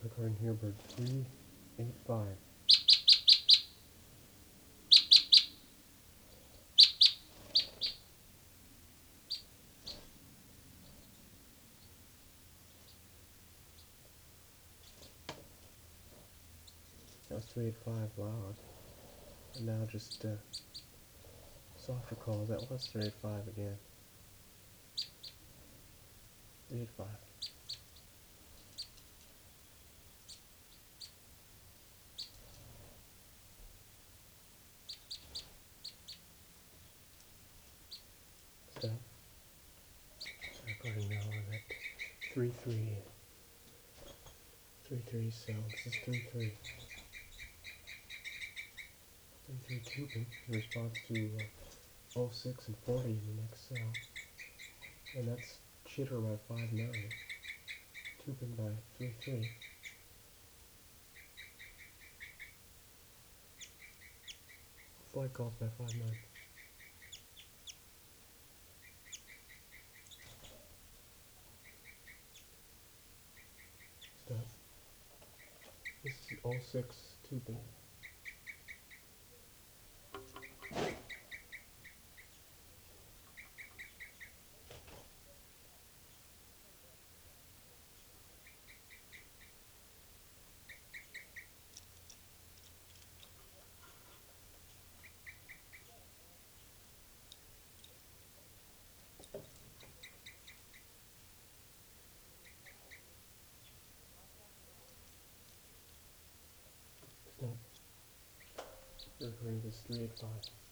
Recording here, bird 385. That was 385 loud. And now just softer calls. That was 385 again. 385. Stop. Recording now on that 3-3. 3-3 cell. This is 3-3. 3-3 tubing in response to 06 and 40 in the next cell. And that's chitter by 5-9. Tubing by 3-3. Flight calls by 5-9. Stop. This is 06 tubing. Stop. Recording this 385.